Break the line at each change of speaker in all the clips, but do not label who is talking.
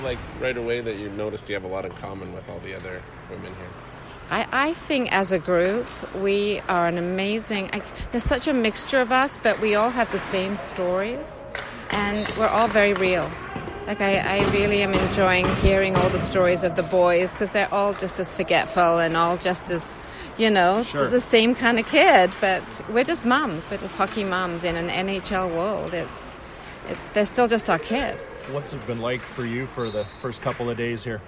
Like right away that you noticed you have a lot in common with all the other women here?
I think as a group, we are an amazing... there's such a mixture of us, but we all have the same stories, and we're all very real. Like, I really am enjoying hearing all the stories of the boys, because they're all just as forgetful and all just as,
Sure.
the same kind of kid. But we're just mums. We're just hockey mums in an NHL world. They're still just our kid.
What's it been like for you for the first couple of days here?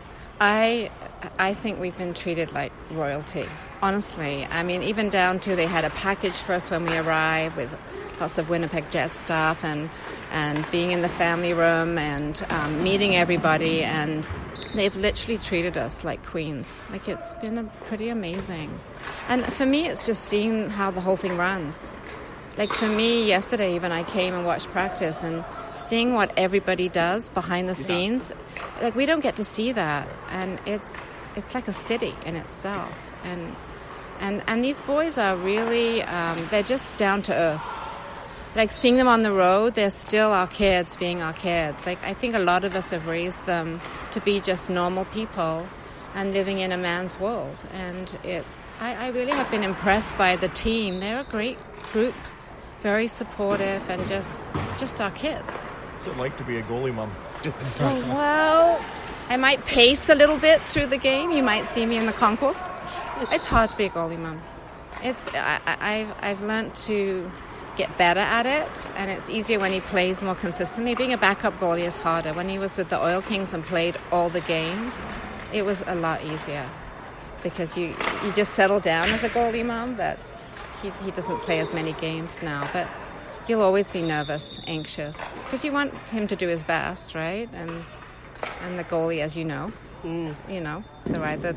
I think we've been treated like royalty, honestly. I mean, even down to they had a package for us when we arrived with lots of Winnipeg Jets staff and being in the family room and meeting everybody. And they've literally treated us like queens. Like, it's been pretty amazing. And for me, it's just seeing how the whole thing runs. Like, for me, yesterday, even I came and watched practice and seeing what everybody does behind the scenes, like, we don't get to see that. And it's like a city in itself. And these boys are really, they're just down to earth. Like, seeing them on the road, they're still our kids being our kids. Like, I think a lot of us have raised them to be just normal people and living in a man's world. And I really have been impressed by the team. They're a great group. Very supportive and just our kids.
What's it like to be a goalie mom?
Well, I might pace a little bit through the game. You might see me in the concourse. It's hard to be a goalie mom. I've learned to get better at it, and it's easier when he plays more consistently. Being a backup goalie is harder. When he was with the Oil Kings and played all the games, it was a lot easier because you just settle down as a goalie mom, but he doesn't play as many games now. But you'll always be nervous, anxious, because you want him to do his best, right? And the goalie, as you know, they're either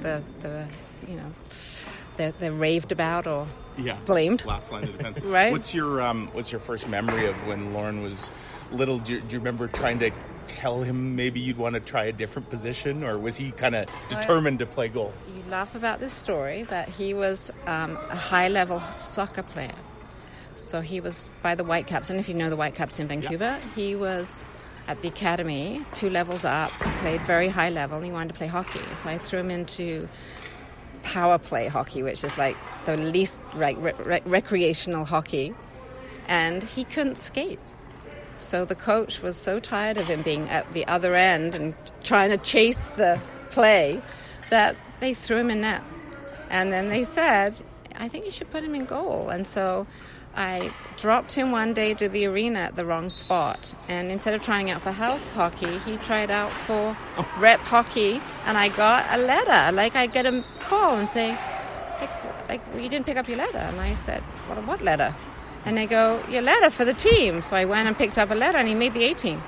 they're raved about or blamed.
Last line of defense.
Right.
What's your first memory of when Lauren was little? Do you remember trying to tell him maybe you'd want to try a different position, or was he kind of determined to play goal?
You laugh about this story, but he was a high-level soccer player. So he was by the Whitecaps, and if you know the Whitecaps in Vancouver, he was at the academy, 2 levels up. He played very high level, and he wanted to play hockey. So I threw him into power play hockey, which is like the least recreational hockey, and he couldn't skate. So the coach was so tired of him being at the other end and trying to chase the play that they threw him in net. And then they said, I think you should put him in goal. And so I dropped him one day to the arena at the wrong spot. And instead of trying out for house hockey, he tried out for rep hockey. And I got a letter. Like, I get a call and say, like, well, you didn't pick up your letter. And I said, well, what letter? And they go, your letter for the team. So I went and picked up a letter, and he made the 18.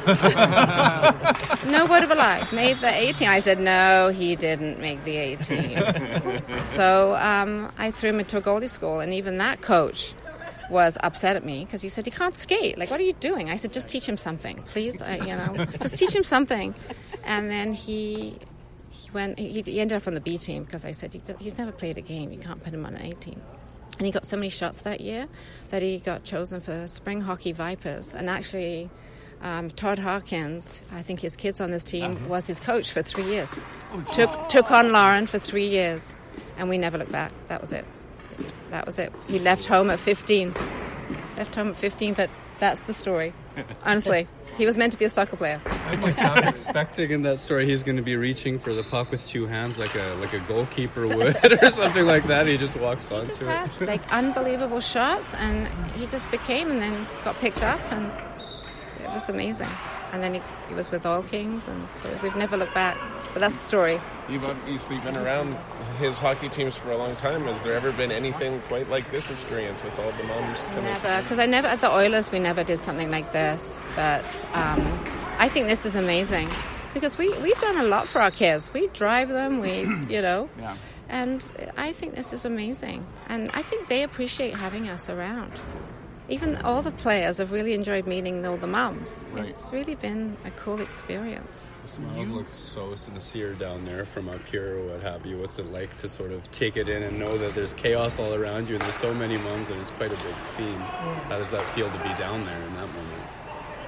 No word of a lie. Made the 18. I said, no, he didn't make the 18. So I threw him into a goalie school, and even that coach was upset at me because he said, he can't skate. Like, what are you doing? I said, just teach him something, please. Just teach him something. And then he ended up on the B team because I said, he's never played a game. You can't put him on an A team. And he got so many shots that year that he got chosen for Spring Hockey Vipers. And actually, Todd Harkins, I think his kid's on this team, was his coach for 3 years. Took on Lauren for 3 years, and we never looked back. That was it. He left home at 15. But that's the story. Honestly. He was meant to be a soccer player.
I'm not expecting in that story he's going to be reaching for the puck with 2 hands like a goalkeeper would or something like that. He just walks onto it.
He just had unbelievable shots, and he just became and then got picked up, and it was amazing. And then he was with Oil Kings, and so we've never looked back. But that's the story.
You've obviously been around his hockey teams for a long time. Has there ever been anything quite like this experience with all the moms coming?
Never, because at the Oilers we never did something like this. But I think this is amazing because we've done a lot for our kids. We drive them, and I think this is amazing. And I think they appreciate having us around. Even all the players have really enjoyed meeting all the mums. Right. It's really been a cool experience.
The smiles looked so sincere down there from up here or what have you. What's it like to sort of take it in and know that there's chaos all around you and there's so many mums and it's quite a big scene? How does that feel to be down there in that moment?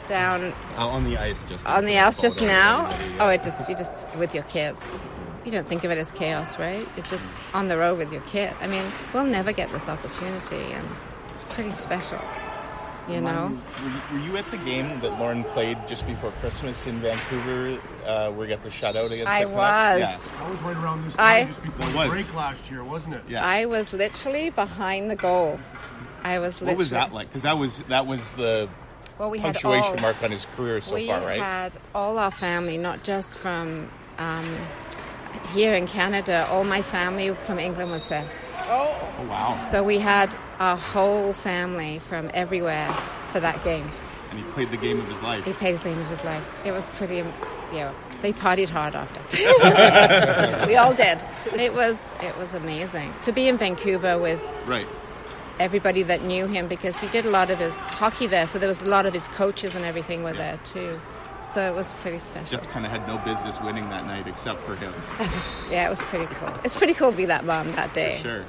down
On the ice just
now.
Yeah.
Oh, you just with your kid. You don't think of it as chaos, right? It's just on the road with your kid. I mean, we'll never get this opportunity, and it's pretty special, you know?
Were you at the game that Lauren played just before Christmas in Vancouver, where he got the shutout against
I
the Canucks?
was.
I was right around this time, just before
It
the
was.
break last year, wasn't it?
Yeah.
I was literally behind the goal. What
was that like? Because that was the
Well, we had
punctuation mark on his career so far, right?
We had all our family, not just from here in Canada. All my family from England was there.
Oh, wow.
So we had our whole family from everywhere for that game.
And he played the game of his life.
He played the game of his life. It was pretty, they partied hard after. We all did. It was amazing to be in Vancouver with
Right.
everybody that knew him, because he did a lot of his hockey there. So there was a lot of his coaches and everything were there too. So it was pretty special.
Jets kind of had no business winning that night except for him.
Yeah, it was pretty cool. It's pretty cool to be that mom that day.
For sure.